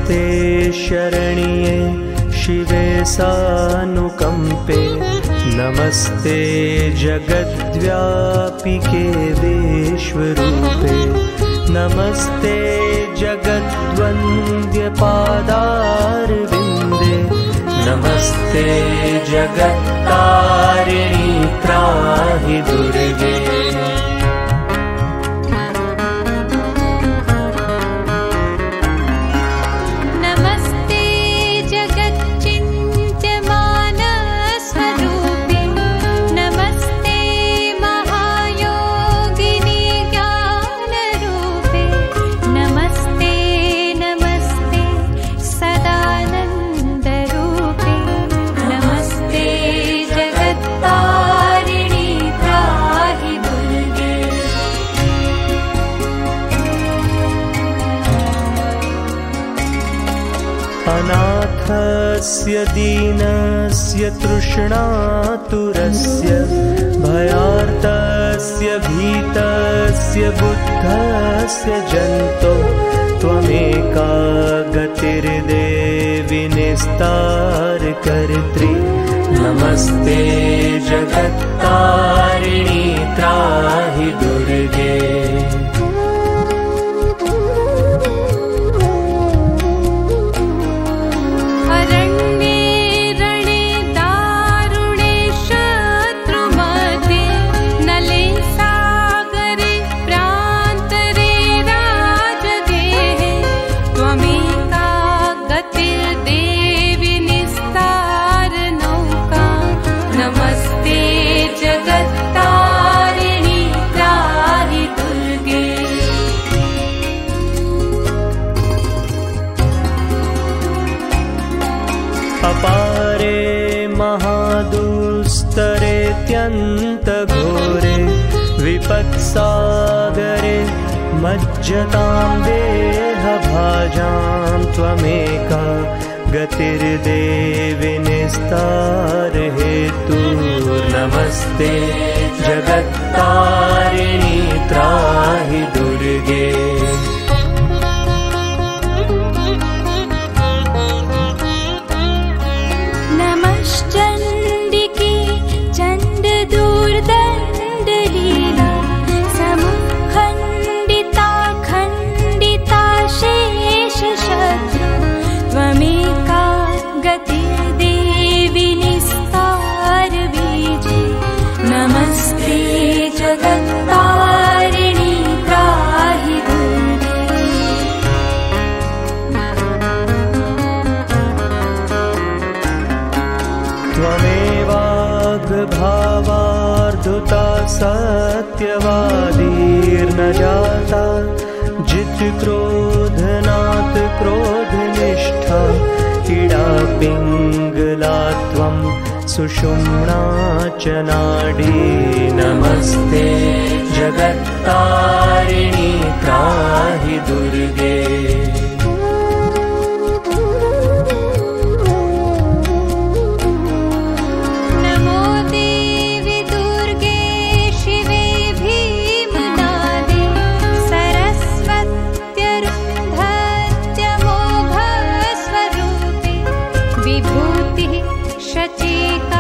नमस्ते शरण्ये शिवे सानुकम्पे नमस्ते जगद्व्यापिके विश्वरूपे नमस्ते जगद्वन्द्यपादारविन्दे नमस्ते जगत्तारिणी त्राहि दुर्गे अनाथस्य दीनस्य तृष्णातुरस्य भयार्तस्य भीतस्य बुद्धस्य जन्तो त्वमेका गतिर्देवि निस्तारकर्त्री नमस्ते जगत्तारिणी त्राहि दुर्गे अपारे महादुस्तरेत्यन्तघोरे विपत्सागरे मज्जतां देहभाजां त्वमेका गतिर्देवि निस्तारहेतुर्नमस्ते जगत्तारिणी त्राहि दुर्गे चण्डिके चण्डदुर्दण्डलीला समुखण्डिता खण्डिता शेषशत्रु त्वमेका गतिर्देवि निस्तारबीजे नमस्ते जगत्तारिणी त्राहि दुर्गे त्वमेवाग्भावार्धुता सत्यवादीर्न जाता जितक्रोधनात् क्रोधनिष्ठा इडा पिङ्गला त्वं सुषुम्ना च नाडी नमस्ते जगत्तारिणी त्राहि दुर्गे विभूतिः शचीका